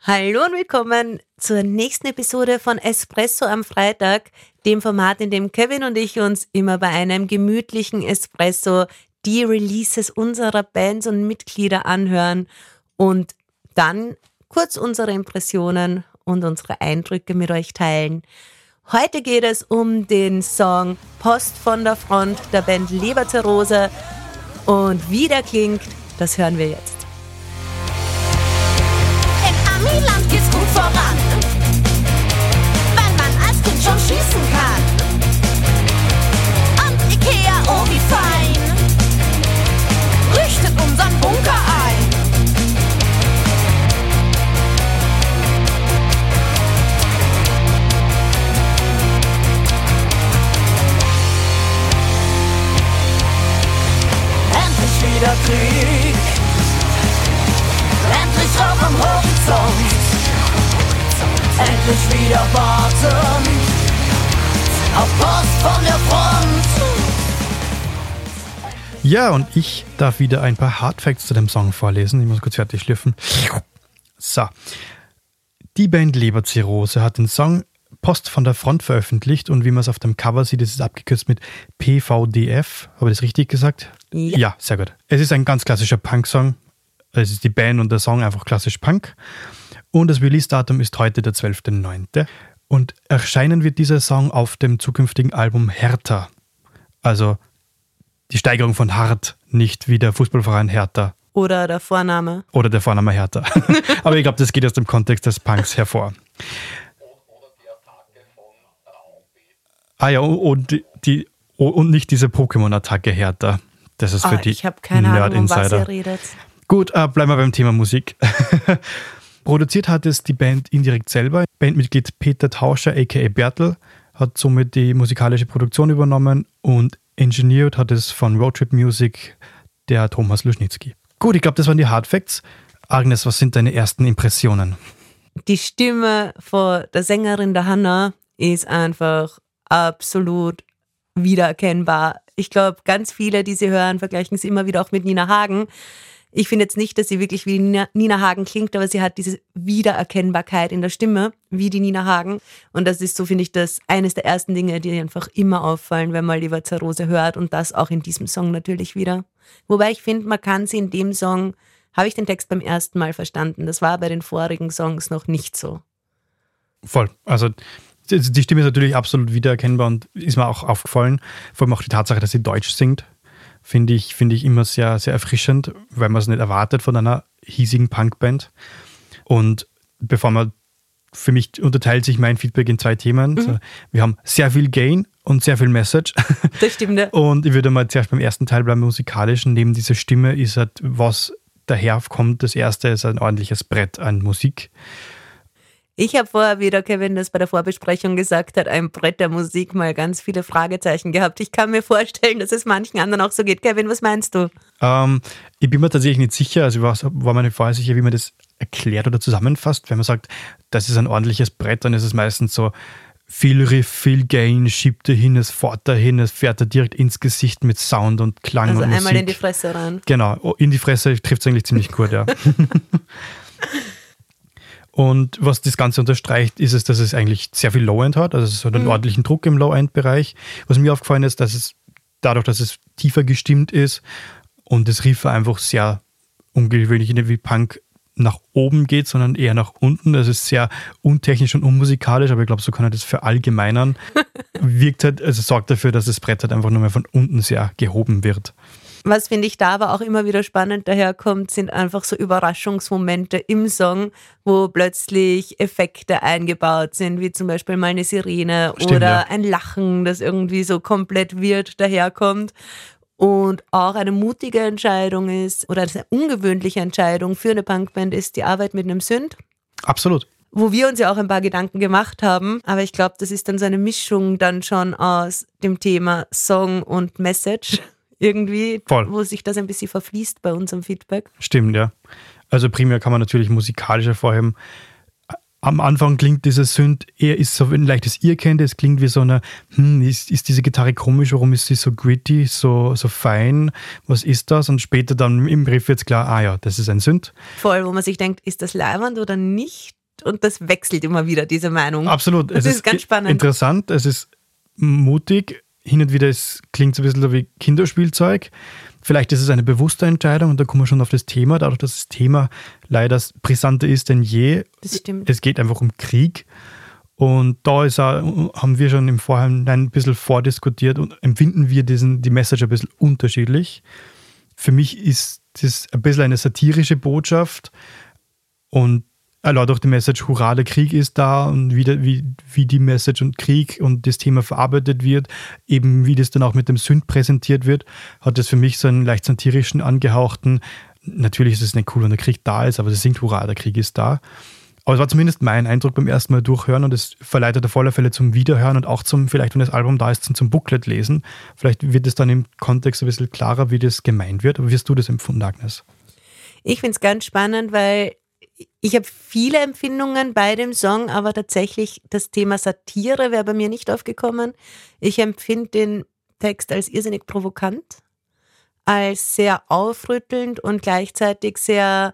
Hallo und willkommen zur nächsten Episode von Espresso am Freitag, dem Format, in dem Kevin und ich uns immer bei einem gemütlichen Espresso die Releases unserer Bands und Mitglieder anhören und dann kurz unsere Impressionen und unsere Eindrücke mit euch teilen. Heute geht es um den Song Post von der Front der Band Leberzirrhose und wie der klingt, das hören wir jetzt. Amiland geht's gut voran, wenn man als Kind schon schießen kann. Und Ikea, oh wie fein, richtet unseren Bunker ein. Endlich wieder Krieg, endlich Rauch am Horizont, endlich wieder warten auf Post von der Front. Ja, und ich darf wieder ein paar Hardfacts zu dem Song vorlesen. Ich muss kurz fertig schlürfen. So. Die Band Leberzirrhose hat den Song Post von der Front veröffentlicht und wie man es auf dem Cover sieht, ist es abgekürzt mit PVDF. Habe ich das richtig gesagt? Ja, sehr gut. Es ist ein ganz klassischer Punk-Song. Es ist die Band und der Song einfach klassisch Punk. Und das Release-Datum ist heute der 12.09. Und erscheinen wird dieser Song auf dem zukünftigen Album Hertha. Also die Steigerung von hart, nicht wie der Fußballverein Hertha. Oder der Vorname. Oder der Vorname Hertha. Aber ich glaube, das geht aus dem Kontext des Punks hervor. Ah ja, und nicht diese Pokémon-Attacke Hertha. Das ist für die ich habe keine Ahnung, um was Nerd-Insider. ihr redet. Gut, bleiben wir beim Thema Musik. Produziert hat es die Band indirekt selber. Bandmitglied Peter Tauscher, a.k.a. Bertel, hat somit die musikalische Produktion übernommen und engineert hat es von Roadtrip Music der Thomas Luschnitzky. Gut, ich glaube, das waren die Hardfacts. Agnes, was sind deine ersten Impressionen? Die Stimme von der Sängerin der Hannah ist einfach absolut wiedererkennbar. Ich glaube, ganz viele, die sie hören, vergleichen sie immer wieder auch mit Nina Hagen. Ich finde jetzt nicht, dass sie wirklich wie Nina Hagen klingt, aber sie hat diese Wiedererkennbarkeit in der Stimme, wie die Nina Hagen. Und das ist so, finde ich, das eines der ersten Dinge, die einfach immer auffallen, wenn man Leberzirrhose hört und das auch in diesem Song natürlich wieder. Wobei ich finde, man kann sie in dem Song, habe ich den Text beim ersten Mal verstanden. Das war bei den vorigen Songs noch nicht so. Voll. Also die Stimme ist natürlich absolut wiedererkennbar und ist mir auch aufgefallen. Vor allem auch die Tatsache, dass sie Deutsch singt, finde ich immer sehr, sehr erfrischend, weil man es nicht erwartet von einer hiesigen Punkband. Und für mich unterteilt sich mein Feedback in zwei Themen. Also, wir haben sehr viel Gain und sehr viel Message. Das stimmt, ja. Und ich würde mal zuerst beim ersten Teil bleiben, musikalischen. Neben dieser Stimme ist halt, was daherkommt. Das erste ist ein ordentliches Brett an Musik. Ich habe vorher, wie der Kevin das bei der Vorbesprechung gesagt hat, ein Brett der Musik mal ganz viele Fragezeichen gehabt. Ich kann mir vorstellen, dass es manchen anderen auch so geht. Kevin, was meinst du? Ich bin mir tatsächlich nicht sicher, also war mir nicht vorher sicher, wie man das erklärt oder zusammenfasst. Wenn man sagt, das ist ein ordentliches Brett, dann ist es meistens so, viel Riff, viel Gain, schiebt er hin, es fährt dahin, es fährt er direkt ins Gesicht mit Sound und Klang also und Musik. Also einmal in die Fresse rein. Genau, in die Fresse trifft es eigentlich ziemlich gut, ja. Und was das Ganze unterstreicht, ist es, dass es eigentlich sehr viel Low-End hat. Also es hat einen ordentlichen Druck im Low-End-Bereich. Was mir aufgefallen ist, dass es dadurch, dass es tiefer gestimmt ist und das Riff einfach sehr ungewöhnlich nicht wie Punk nach oben geht, sondern eher nach unten. Das ist sehr untechnisch und unmusikalisch, aber ich glaube, so kann er das verallgemeinern. Wirkt halt, also sorgt dafür, dass das Brett halt einfach nur mehr von unten sehr gehoben wird. Was finde ich da aber auch immer wieder spannend daherkommt, sind einfach so Überraschungsmomente im Song, wo plötzlich Effekte eingebaut sind, wie zum Beispiel mal eine Sirene. Stimmt, oder ein Lachen, das irgendwie so komplett weird daherkommt. Und auch eine mutige Entscheidung ist, oder eine ungewöhnliche Entscheidung für eine Punkband ist die Arbeit mit einem Synth. Absolut. Wo wir uns ja auch ein paar Gedanken gemacht haben, aber ich glaube, das ist dann so eine Mischung dann schon aus dem Thema Song und Message. Irgendwie, voll. Wo sich das ein bisschen verfließt bei unserem Feedback. Stimmt, ja. Also primär kann man natürlich musikalisch hervorheben, am Anfang klingt dieses Synth eher, ist so ein leichtes Irrkennt, es klingt wie so eine, ist diese Gitarre komisch, warum ist sie so gritty, so fein, was ist das? Und später dann im Riff wird es klar, ja, das ist ein Synth. Voll, wo man sich denkt, ist das leibend oder nicht? Und das wechselt immer wieder, diese Meinung. Absolut. Das ist ganz spannend. Interessant, es ist mutig, hin und wieder klingt es ein bisschen so wie Kinderspielzeug. Vielleicht ist es eine bewusste Entscheidung und da kommen wir schon auf das Thema, dadurch, dass das Thema leider brisanter ist denn je. Das stimmt. Es geht einfach um Krieg und da haben wir schon im Vorhinein ein bisschen vordiskutiert und empfinden wir die Message ein bisschen unterschiedlich. Für mich ist das ein bisschen eine satirische Botschaft und durch die Message, hurra, der Krieg ist da und wie die Message und Krieg und das Thema verarbeitet wird, eben wie das dann auch mit dem Synth präsentiert wird, hat das für mich so einen leicht satirischen angehauchten, natürlich ist es nicht cool, wenn der Krieg da ist, aber es singt, hurra, der Krieg ist da. Aber es war zumindest mein Eindruck beim ersten Mal durchhören und es verleitet auf alle Fälle zum Wiederhören und auch vielleicht, wenn das Album da ist, zum Booklet lesen. Vielleicht wird es dann im Kontext ein bisschen klarer, wie das gemeint wird. Aber wie hast du das empfunden, Agnes? Ich finde es ganz spannend, weil ich habe viele Empfindungen bei dem Song, aber tatsächlich das Thema Satire wäre bei mir nicht aufgekommen. Ich empfinde den Text als irrsinnig provokant, als sehr aufrüttelnd und gleichzeitig sehr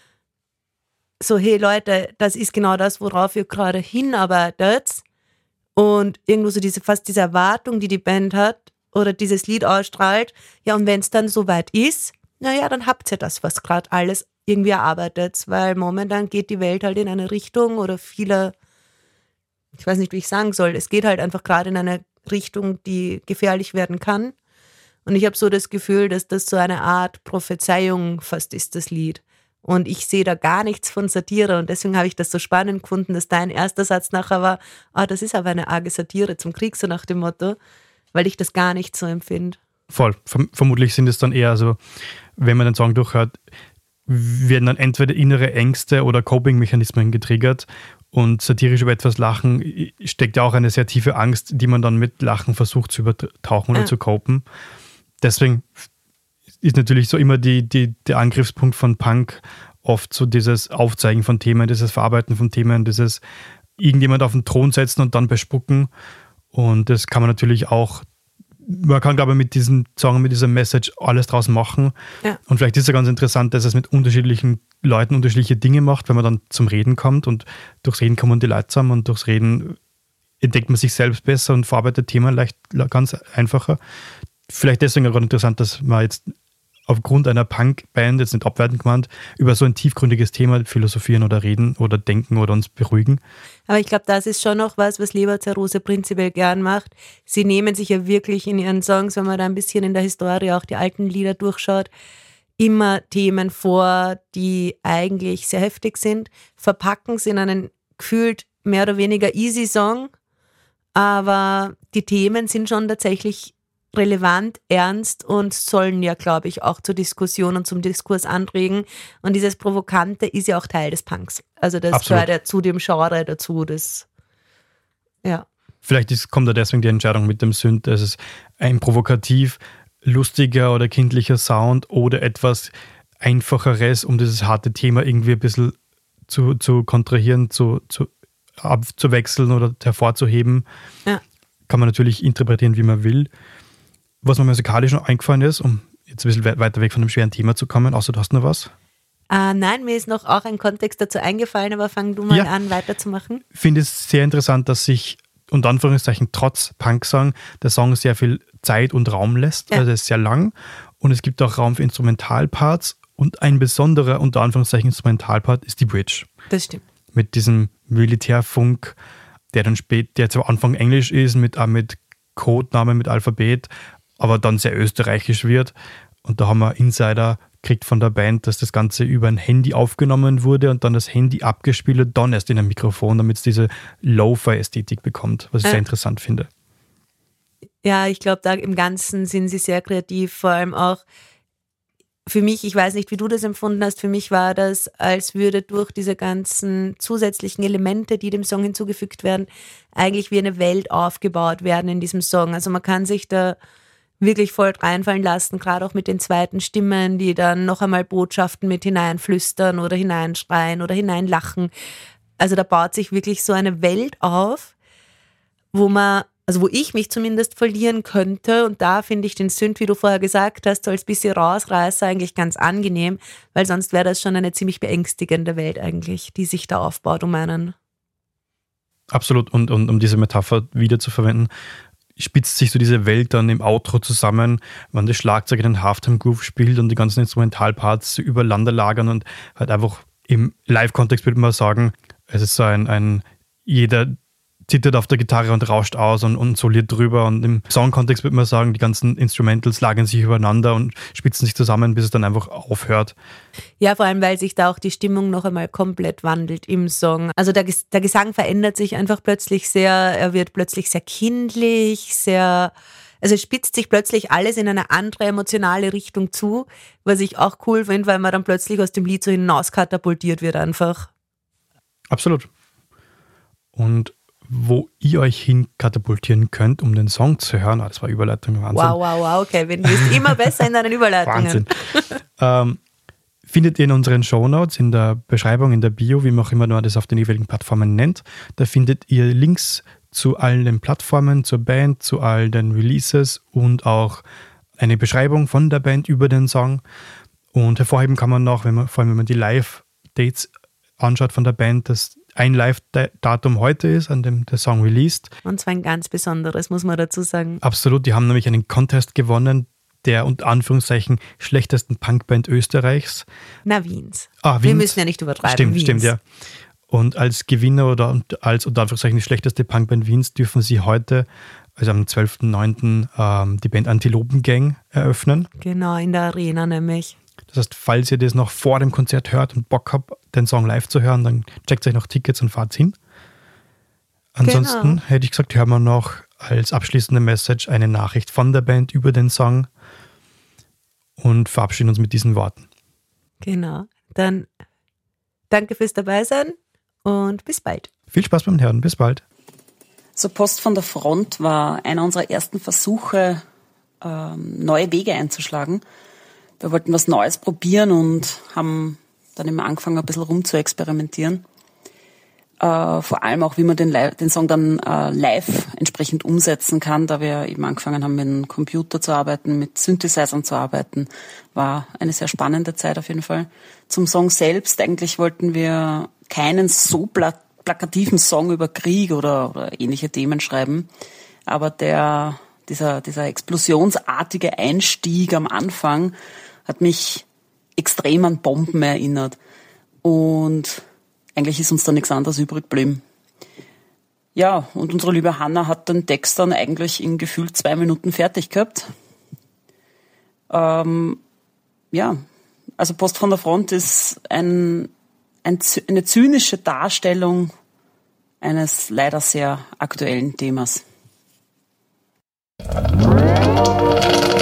so, hey Leute, das ist genau das, worauf ihr gerade hinarbeitet. Und irgendwo so fast diese Erwartung, die Band hat oder dieses Lied ausstrahlt. Ja, und wenn es dann soweit ist, naja, dann habt ihr das, was gerade alles irgendwie erarbeitet, weil momentan geht die Welt halt in eine Richtung oder viele, ich weiß nicht, wie ich sagen soll, es geht halt einfach gerade in eine Richtung, die gefährlich werden kann. Und ich habe so das Gefühl, dass das so eine Art Prophezeiung fast ist, das Lied. Und ich sehe da gar nichts von Satire und deswegen habe ich das so spannend gefunden, dass dein erster Satz nachher war, das ist aber eine arge Satire zum Krieg, so nach dem Motto, weil ich das gar nicht so empfinde. Voll. Vermutlich sind es dann eher so, wenn man den Song durchhört, werden dann entweder innere Ängste oder Coping-Mechanismen getriggert und satirisch über etwas lachen steckt ja auch eine sehr tiefe Angst, die man dann mit Lachen versucht zu übertauchen oder zu copen. Deswegen ist natürlich so immer der Angriffspunkt von Punk oft so dieses Aufzeigen von Themen, dieses Verarbeiten von Themen, dieses irgendjemand auf den Thron setzen und dann bespucken. Und das kann man natürlich auch, man kann, glaube ich, mit diesem Song, mit dieser Message alles draus machen. Ja. Und vielleicht ist es ja ganz interessant, dass es mit unterschiedlichen Leuten unterschiedliche Dinge macht, wenn man dann zum Reden kommt und durchs Reden kommen die Leute zusammen und durchs Reden entdeckt man sich selbst besser und verarbeitet Themen ganz einfacher. Vielleicht deswegen auch interessant, dass man jetzt aufgrund einer Punk-Band, jetzt nicht abwertend gemeint, über so ein tiefgründiges Thema philosophieren oder reden oder denken oder uns beruhigen. Aber ich glaube, das ist schon noch was Leber Zerrose prinzipiell gern macht. Sie nehmen sich ja wirklich in ihren Songs, wenn man da ein bisschen in der Historie auch die alten Lieder durchschaut, immer Themen vor, die eigentlich sehr heftig sind, verpacken sie in einen gefühlt mehr oder weniger easy Song, aber die Themen sind schon tatsächlich relevant, ernst und sollen ja, glaube ich, auch zur Diskussion und zum Diskurs anregen. Und dieses Provokante ist ja auch Teil des Punks. Also das Absolut. gehört ja zu dem Genre dazu. Ja. Vielleicht kommt da deswegen die Entscheidung mit dem Synth, dass es ein provokativ, lustiger oder kindlicher Sound oder etwas Einfacheres, um dieses harte Thema irgendwie ein bisschen zu kontrahieren, abzuwechseln oder hervorzuheben. Ja. Kann man natürlich interpretieren, wie man will. Was mir musikalisch noch eingefallen ist, um jetzt ein bisschen weiter weg von dem schweren Thema zu kommen, außer du hast noch was? Nein, mir ist noch auch ein Kontext dazu eingefallen, aber fang du mal an, weiterzumachen. Ich finde es sehr interessant, dass sich, unter Anführungszeichen, trotz Punk-Song, der Song sehr viel Zeit und Raum lässt. Ja. Also er ist sehr lang und es gibt auch Raum für Instrumentalparts und ein besonderer, unter Anführungszeichen, Instrumentalpart ist die Bridge. Das stimmt. Mit diesem Militärfunk, der zwar am Anfang Englisch ist, mit Codenamen, mit Alphabet, aber dann sehr österreichisch wird. Und da haben wir Insider gekriegt von der Band, dass das Ganze über ein Handy aufgenommen wurde und dann das Handy abgespielt und dann erst in ein Mikrofon, damit es diese Lo-Fi-Ästhetik bekommt, was ich sehr interessant finde. Ja, ich glaube, da im Ganzen sind sie sehr kreativ, vor allem auch für mich, ich weiß nicht, wie du das empfunden hast, für mich war das, als würde durch diese ganzen zusätzlichen Elemente, die dem Song hinzugefügt werden, eigentlich wie eine Welt aufgebaut werden in diesem Song. Also man kann sich da wirklich voll reinfallen lassen, gerade auch mit den zweiten Stimmen, die dann noch einmal Botschaften mit hineinflüstern oder hineinschreien oder hineinlachen. also da baut sich wirklich so eine Welt auf, wo ich mich zumindest verlieren könnte. Und da finde ich den Synth, wie du vorher gesagt hast, so als bisschen Rausreißer eigentlich ganz angenehm, weil sonst wäre das schon eine ziemlich beängstigende Welt eigentlich, die sich da aufbaut um einen. Absolut. Und um diese Metapher wieder zu verwenden, spitzt sich so diese Welt dann im Outro zusammen, wenn das Schlagzeug einen Halftime-Groove spielt und die ganzen Instrumentalparts übereinander lagern und halt einfach im Live-Kontext würde man sagen, es ist so jeder zittert auf der Gitarre und rauscht aus und soliert drüber, und im Song-Kontext würde man sagen, die ganzen Instrumentals lagern sich übereinander und spitzen sich zusammen, bis es dann einfach aufhört. Ja, vor allem, weil sich da auch die Stimmung noch einmal komplett wandelt im Song. Also der Gesang verändert sich einfach plötzlich sehr, er wird plötzlich sehr kindlich, also es spitzt sich plötzlich alles in eine andere emotionale Richtung zu, was ich auch cool finde, weil man dann plötzlich aus dem Lied so hinaus katapultiert wird einfach. Absolut. Und wo ihr euch hin katapultieren könnt, um den Song zu hören. Das war Überleitung, Wahnsinn. Wow, Kevin, du bist immer besser in deinen Überleitungen. Wahnsinn. Findet ihr in unseren Shownotes, in der Beschreibung, in der Bio, wie man auch immer nur das auf den jeweiligen Plattformen nennt. Da findet ihr Links zu allen den Plattformen, zur Band, zu all den Releases und auch eine Beschreibung von der Band über den Song. Und hervorheben kann man noch, vor allem wenn man die Live-Dates anschaut von der Band, dass ein Live-Datum heute ist, an dem der Song released. Und zwar ein ganz besonderes, muss man dazu sagen. Absolut, die haben nämlich einen Contest gewonnen, der unter Anführungszeichen schlechtesten Punkband Österreichs. Na, Wiens. Wiens. Wir müssen ja nicht übertreiben. Stimmt, ja. Und als Gewinner oder als unter Anführungszeichen die schlechteste Punkband Wiens dürfen sie heute, also am 12.09., die Band Antilopen-Gang eröffnen. Genau, in der Arena nämlich. Das heißt, falls ihr das noch vor dem Konzert hört und Bock habt, den Song live zu hören, dann checkt euch noch Tickets und fahrt hin. Ansonsten hätte ich gesagt, hören wir noch als abschließende Message eine Nachricht von der Band über den Song und verabschieden uns mit diesen Worten. Genau. Dann danke fürs Dabeisein und bis bald. Viel Spaß beim Hören. Bis bald. So, Post von der Front war einer unserer ersten Versuche, neue Wege einzuschlagen. Wir wollten was Neues probieren und haben dann immer angefangen, ein bisschen rum zu experimentieren. Vor allem auch, wie man den Song dann live entsprechend umsetzen kann, da wir eben angefangen haben, mit dem Computer zu arbeiten, mit Synthesizern zu arbeiten. War eine sehr spannende Zeit auf jeden Fall. Zum Song selbst, eigentlich wollten wir keinen so plakativen Song über Krieg oder ähnliche Themen schreiben, aber dieser explosionsartige Einstieg am Anfang hat mich extrem an Bomben erinnert. Und eigentlich ist uns da nichts anderes übrig geblieben. Ja, und unsere liebe Hanna hat den Text dann eigentlich in gefühlt 2 Minuten fertig gehabt. Also Post von der Front ist eine zynische Darstellung eines leider sehr aktuellen Themas.